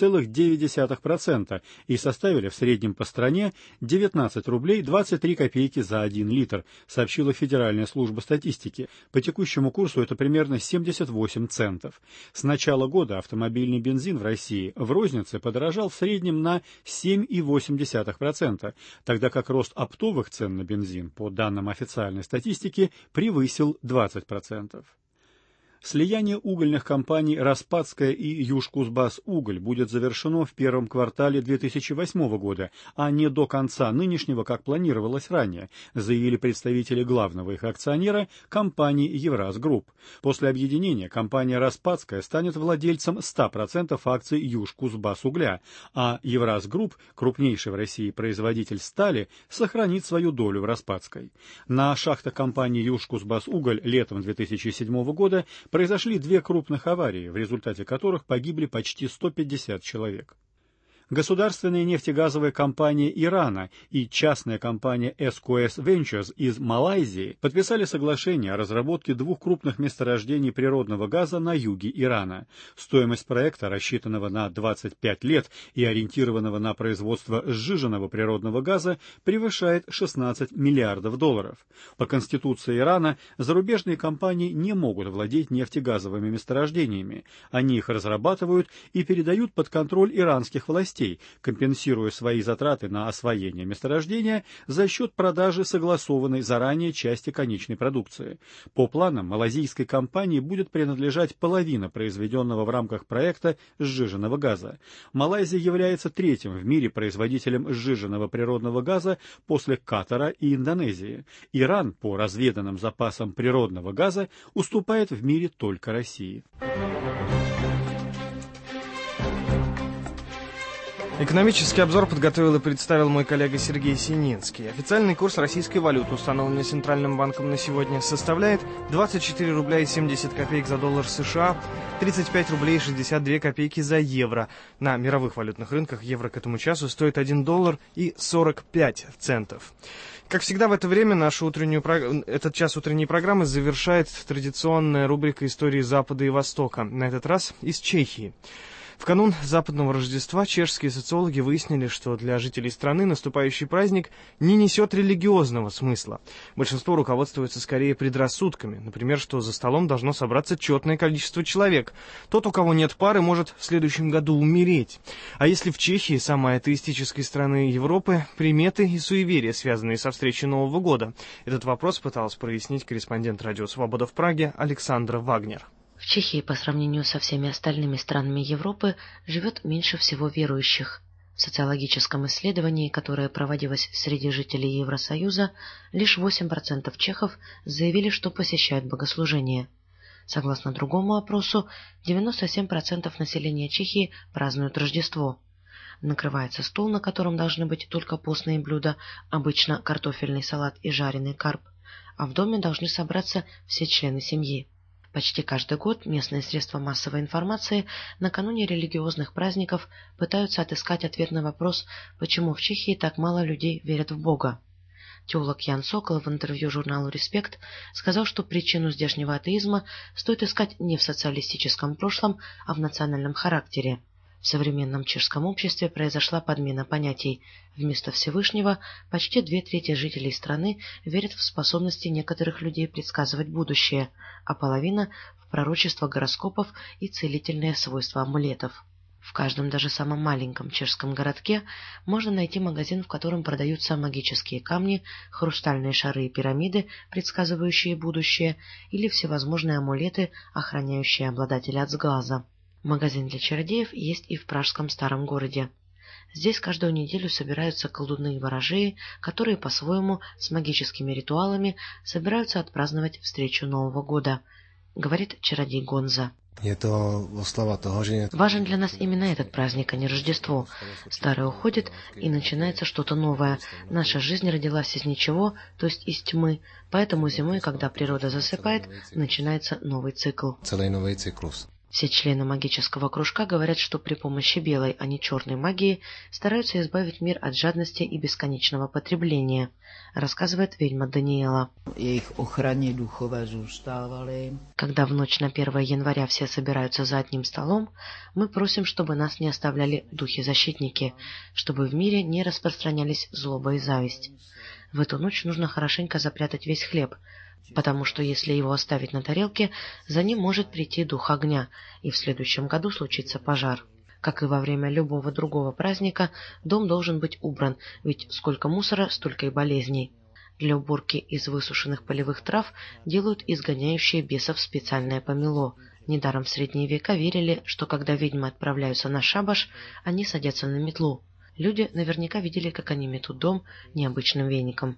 0,9% и составили в среднем по стране 19 рублей 23 копейки за 1 литр, сообщила Федеральная служба статистики. По текущему курсу это примерно 78 центов. С начала года автомобильный бензин в России в рознице подорожал в среднем на 7,8%, тогда как рост оптовых цен на бензин, по данным официальной статистики, превысил 20%. Слияние угольных компаний «Распадская» и «Южкузбассуголь» будет завершено в первом квартале 2008 года, а не до конца нынешнего, как планировалось ранее, заявили представители главного их акционера компании «Евразгрупп». После объединения компания «Распадская» станет владельцем 100% акций «Южкузбассугля», а «Евразгрупп», крупнейший в России производитель стали, сохранит свою долю в «Распадской». На шахтах компании «Южкузбассуголь» летом 2007 года произошли 2 крупных аварии, в результате которых погибли почти 150 человек. Государственная нефтегазовая компания Ирана и частная компания SQS Ventures из Малайзии подписали соглашение о разработке 2 крупных месторождений природного газа на юге Ирана. Стоимость проекта, рассчитанного на 25 лет и ориентированного на производство сжиженного природного газа, превышает $16 миллиардов. По Конституции Ирана зарубежные компании не могут владеть нефтегазовыми месторождениями. Они их разрабатывают и передают под контроль иранских властей, компенсируя свои затраты на освоение месторождения за счет продажи согласованной заранее части конечной продукции. По планам, малайзийской компании будет принадлежать половина произведенного в рамках проекта сжиженного газа. Малайзия является 3-м в мире производителем сжиженного природного газа после Катара и Индонезии. Иран по разведанным запасам природного газа уступает в мире только России.
Экономический обзор подготовил и представил мой коллега Сергей Сининский. Официальный курс российской валюты, установленный Центральным банком на сегодня, составляет 24 рубля и 70 копеек за доллар США, 35 рублей и 62 копейки за евро. На мировых валютных рынках евро к этому часу стоит 1 доллар и 45 центов. Как всегда в это время этот час утренней программы завершает традиционная рубрика «Истории Запада и Востока», на этот раз из Чехии. В канун западного Рождества чешские социологи выяснили, что для жителей страны наступающий праздник не несет религиозного смысла. Большинство руководствуется скорее предрассудками, например, что за столом должно собраться четное количество человек. Тот, у кого нет пары, может в следующем году умереть. А если в Чехии, самой атеистической страны Европы, приметы и суеверия, связанные со встречей Нового года? Этот вопрос пыталась прояснить корреспондент «Радио Свобода» в Праге Александра Вагнер.
В Чехии по сравнению со всеми остальными странами Европы живет меньше всего верующих. В социологическом исследовании, которое проводилось среди жителей Евросоюза, лишь 8% чехов заявили, что посещают богослужения. Согласно другому опросу, 97% населения Чехии празднуют Рождество. Накрывается стол, на котором должны быть только постные блюда, обычно картофельный салат и жареный карп, а в доме должны собраться все члены семьи. Почти каждый год местные средства массовой информации накануне религиозных праздников пытаются отыскать ответ на вопрос, почему в Чехии так мало людей верят в Бога. Теолог Ян Сокол в интервью журналу «Респект» сказал, что причину здешнего атеизма стоит искать не в социалистическом прошлом, а в национальном характере. В современном чешском обществе произошла подмена понятий. Вместо Всевышнего почти 2/3 жителей страны верят в способности некоторых людей предсказывать будущее, а половина – в пророчество гороскопов и целительные свойства амулетов. В каждом, даже самом маленьком чешском городке можно найти магазин, в котором продаются магические камни, хрустальные шары и пирамиды, предсказывающие будущее, или всевозможные амулеты, охраняющие обладателя от сглаза. Магазин для чародеев есть и в пражском старом городе. Здесь каждую неделю собираются колдуны и ворожеи, которые по-своему с магическими ритуалами собираются отпраздновать встречу Нового года, говорит чародей Гонза. Важен для нас именно этот праздник, а не Рождество. Старое уходит, и начинается что-то новое. Наша жизнь родилась из ничего, то есть из тьмы, поэтому зимой, когда природа засыпает, начинается новый цикл. Все члены магического кружка говорят, что при помощи белой, а не черной магии стараются избавить мир от жадности и бесконечного потребления, рассказывает ведьма Даниэла. Когда в ночь на 1 января все собираются за одним столом, мы просим, чтобы нас не оставляли духи-защитники, чтобы в мире не распространялись злоба и зависть. В эту ночь нужно хорошенько запрятать весь хлеб, потому что если его оставить на тарелке, за ним может прийти дух огня, и в следующем году случится пожар. Как и во время любого другого праздника, дом должен быть убран, ведь сколько мусора, столько и болезней. Для уборки из высушенных полевых трав делают изгоняющие бесов специальное помело. Недаром в средние века верили, что когда ведьмы отправляются на шабаш, они садятся на метлу. Люди наверняка видели, как они метут дом необычным веником.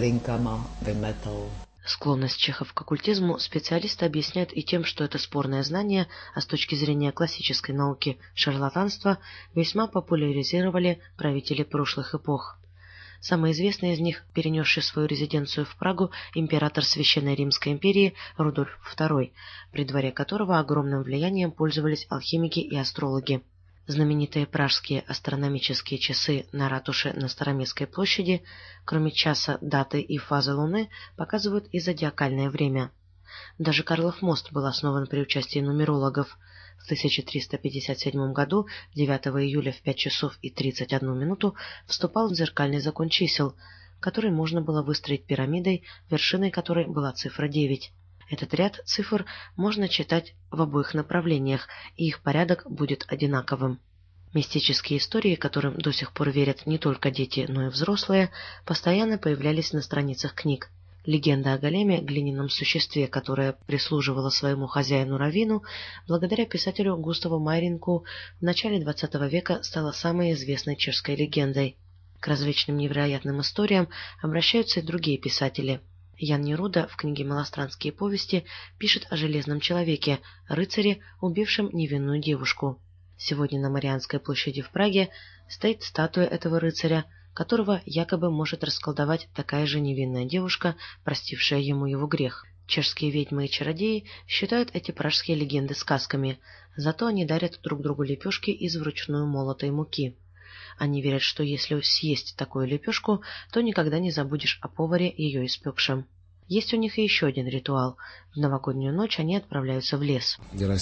Склонность чехов к оккультизму специалисты объясняют и тем, что это спорное знание, а с точки зрения классической науки шарлатанство, весьма популяризировали правители прошлых эпох. Самый известный из них, перенесший свою резиденцию в Прагу, император Священной Римской империи Рудольф II, при дворе которого огромным влиянием пользовались алхимики и астрологи. Знаменитые пражские астрономические часы на ратуше на Староместской площади, кроме часа, даты и фазы Луны, показывают и зодиакальное время. Даже Карлов мост был основан при участии нумерологов. В 1357 году, 9 июля в 5 часов и 31 минуту, вступал в зеркальный закон чисел, который можно было выстроить пирамидой, вершиной которой была цифра 9. Этот ряд цифр можно читать в обоих направлениях, и их порядок будет одинаковым. Мистические истории, которым до сих пор верят не только дети, но и взрослые, постоянно появлялись на страницах книг. Легенда о големе, глиняном существе, которое прислуживало своему хозяину Равину, благодаря писателю Густаву Майринку в начале XX века стала самой известной чешской легендой. К различным невероятным историям обращаются и другие писатели. Ян Неруда в книге «Малостранские повести» пишет о железном человеке, рыцаре, убившем невинную девушку. Сегодня на Марианской площади в Праге стоит статуя этого рыцаря, которого якобы может расколдовать такая же невинная девушка, простившая ему его грех. Чешские ведьмы и чародеи считают эти пражские легенды сказками, зато они дарят друг другу лепешки из вручную молотой муки. Они верят, что если съесть такую лепешку, то никогда не забудешь о поваре, ее испекшем. Есть у них и еще один ритуал. В новогоднюю ночь они отправляются в лес.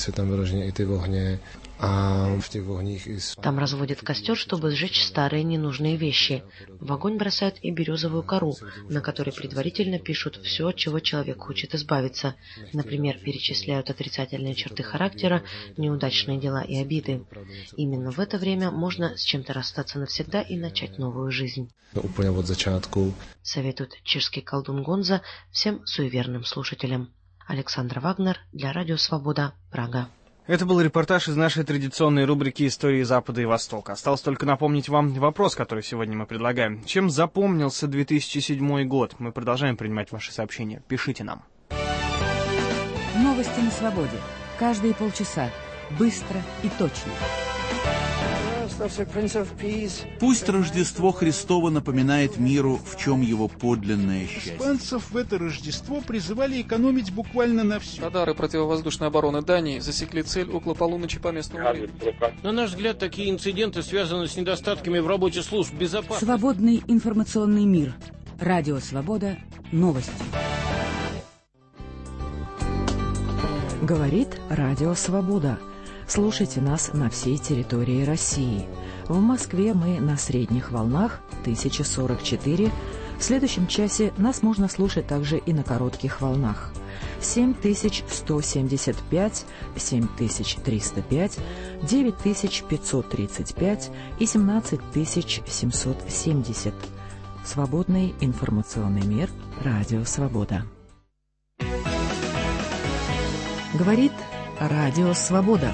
Там разводят костер, чтобы сжечь старые ненужные вещи. В огонь бросают и березовую кору, на которой предварительно пишут все, от чего человек хочет избавиться. Например, перечисляют отрицательные черты характера, неудачные дела и обиды. Именно в это время можно с чем-то расстаться навсегда и начать новую жизнь. Советует чешский колдун Гонза всем суеверным слушателям. Александра Вагнер для Радио Свобода, Прага.
Это был репортаж из нашей традиционной рубрики «Истории Запада и Востока». Осталось только напомнить вам вопрос, который сегодня мы предлагаем. Чем запомнился 2007 год? Мы продолжаем принимать ваши сообщения. Пишите нам.
Новости на свободе. Каждые полчаса. Быстро и точно.
Пусть Рождество Христово напоминает миру, в чем его подлинное счастье.
Испанцев в это Рождество призывали экономить буквально на все.
Радары противовоздушной обороны Дании засекли цель около полуночи по местному времени.
На наш взгляд, такие инциденты связаны с недостатками в работе служб безопасности.
Свободный информационный мир. Радио Свобода. Новости. Говорит Радио Свобода. Слушайте нас на всей территории России. В Москве мы на средних волнах 1044. В следующем часе нас можно слушать также и на коротких волнах. 7175, 7305, 9535 и 17770. Свободный информационный мир. Радио Свобода. Говорит Радио Свобода.